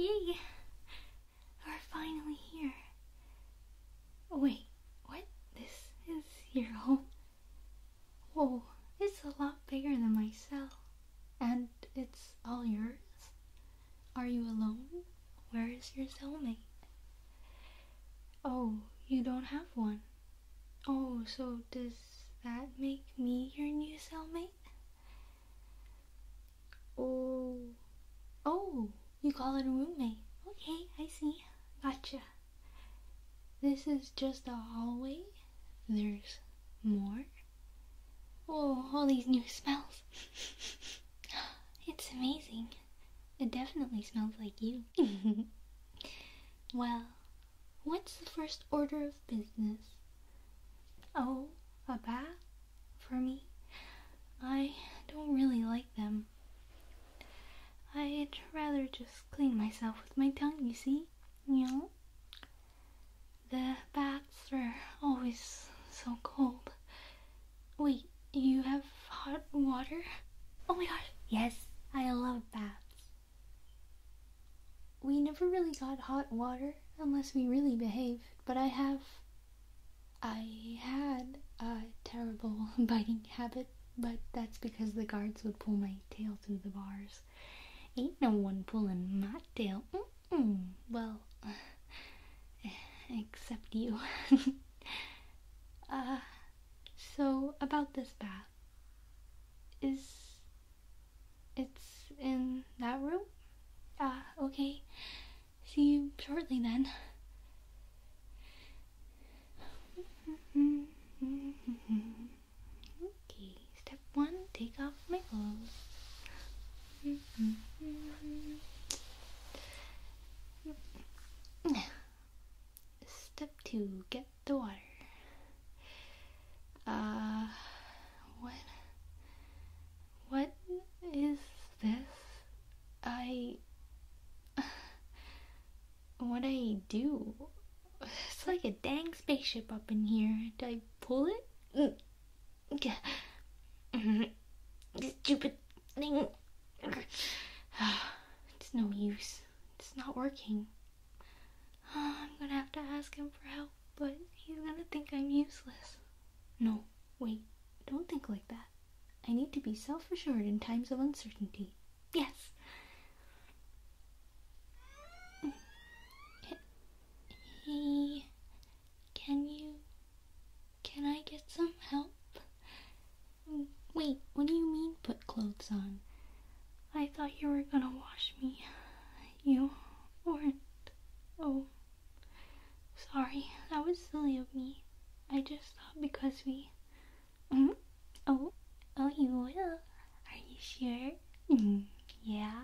Yay! We're finally here. Wait, what? This is your home? Whoa, it's a lot bigger than my cell. And it's all yours? Are you alone? Where is your cellmate? Oh, you don't have one. Oh, so does that make me your new cellmate? Oh, you call it a roommate. Okay, I see. Gotcha. This is just a hallway? There's more? Oh, all these new smells. It's amazing. It definitely smells like you. Well, what's the first order of business? Oh, a bath? For me? I don't really like them. I'd rather just clean myself with my tongue, you see? You know? The baths are always so cold. Wait, you have hot water? Oh my gosh, yes, I love baths. We never really got hot water unless we really behaved, but I had a terrible biting habit, but that's because the guards would pull my tail through the bars. Ain't no one pulling my tail. Well, except you. So about this bath. It's in that room? Okay. See you shortly then. Okay, step 1, take off my clothes. Step 2, get the water. What is this? What I do? It's like a dang spaceship up in here. Do I pull it? Stupid thing. It's no use. It's not working. I'm gonna have to ask him for help, but he's gonna think I'm useless. No, wait, don't think like that. I need to be self-assured in times of uncertainty. Yes. Hey, can I get some help? Wait, what do you mean put clothes on? I thought you were gonna wash me. You weren't. Oh, sorry, that was silly of me. I just thought because we... Oh, you will. Are you sure? Yeah.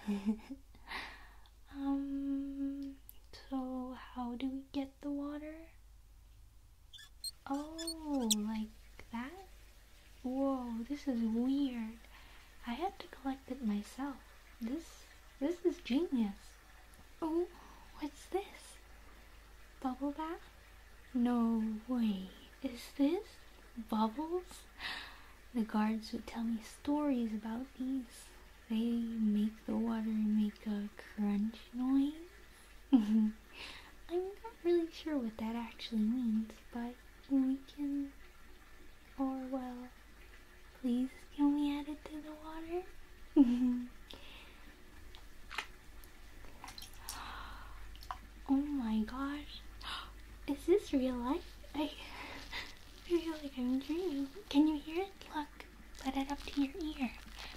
So how do we get the water? Oh, like that? Whoa, this is weird. I had to collect it myself. This is genius. Oh, what's this? Bubble bath? No way. Is this bubbles? The guards would tell me stories about these. They make the water make a crunch noise. I'm not really sure what that actually means, but we can... Or, well, please can we add it to the water? Oh my gosh. Is this real life? I feel like I'm dreaming. Can you hear it? Look, let it up to your ear.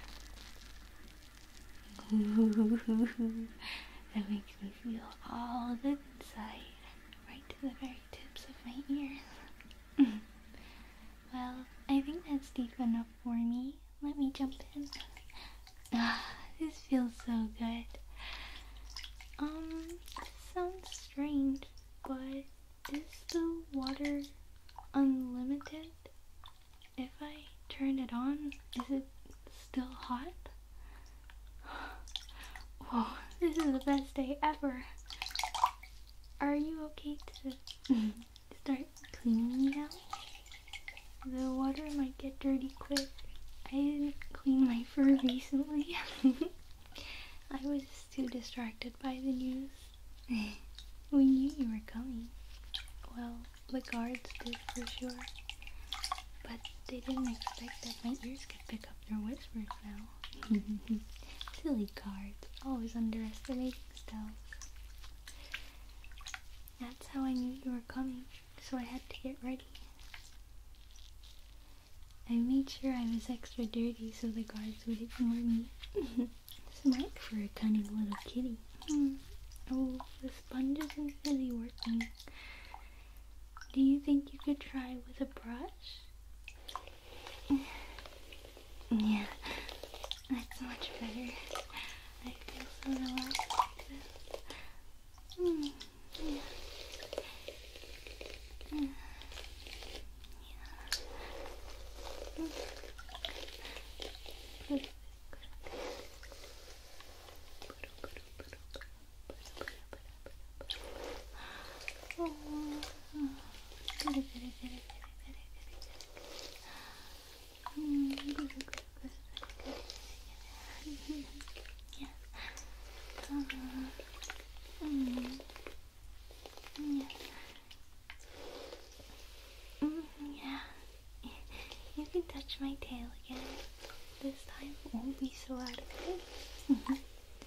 That makes me feel all good inside, right to the very tips of my ears. Well, I think that's deep enough for me. Let me jump in. This feels so good. This sounds strange, but is the water unlimited? If I turn it on, is it still hot? Whoa, this is the best day ever. Are you okay to start cleaning now? The water might get dirty quick. I didn't clean my fur recently. I was too distracted by the news. We knew you were coming. Well, the guards did for sure. But they didn't expect that my ears could pick up their whispers now. Silly guards, always underestimating stealth. That's how I knew you were coming, so I had to get ready. I made sure I was extra dirty so the guards would ignore me. Smart for a cunning little kitty. Oh, the sponge isn't really working. Do you think you could try with a brush? Yeah, that's much better. I feel so relaxed like this. Yeah. You can touch my tail again. This time it won't be so out of place.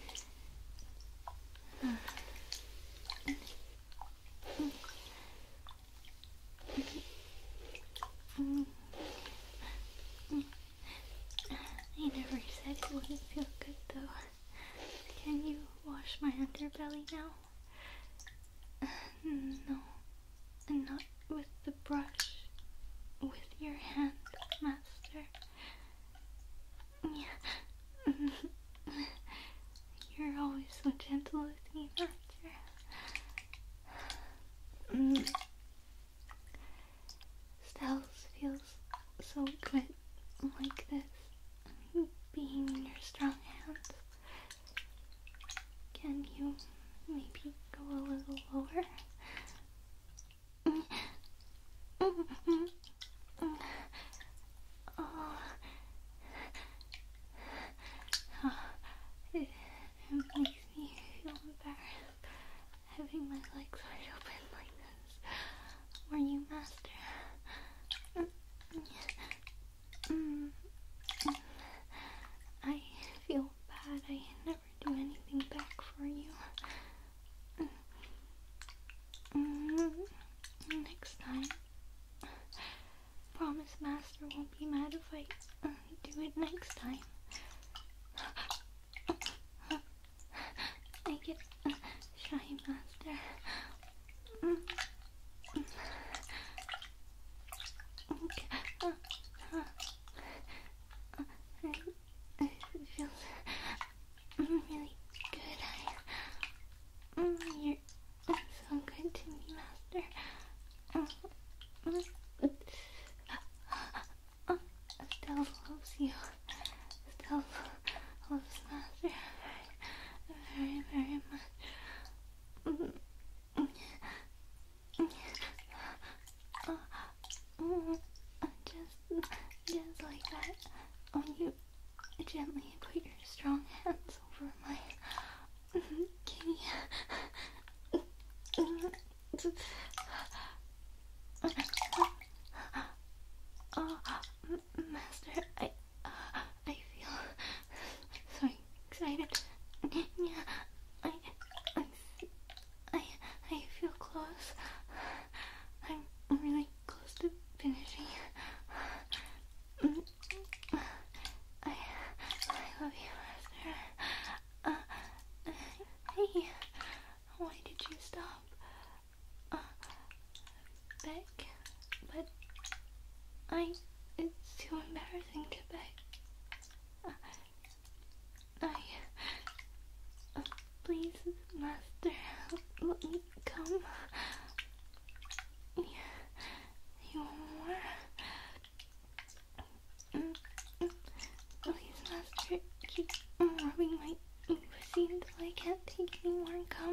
I never said it wouldn't feel good though. Can you wash my underbelly now? No, and not with the brush. With your hand, master. You're always so gentle with me, master. Stealth feels so good like this, being in your strong hands. Can you maybe go a little lower? It makes me feel embarrassed having my legs wide open like this. Were you, master? I feel bad. I never do anything back for you. Next time. Promise master won't be mad if I do it next time. I get shy, master. It feels really good. You're so good to me, master. Stealth loves you. Stealth loves master very, very much. Just like that. When you gently put your strong hands over my kitty. Master, I feel so excited. Yeah, I feel close. I'm really close to finishing. I love you, master. Hey, why did you stop? Beg, but it's too embarrassing to beg. Please, master, let me come. You want more? Please, master, keep rubbing my pussy until I can't take any more and come.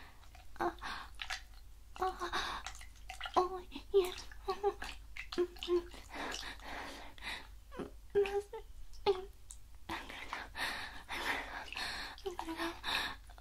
Oh, yeah. Master, I'm gonna go.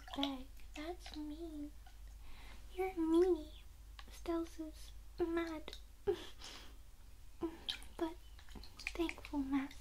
bag. That's mean. You're a meanie. Stealth is mad. But thankful, Master.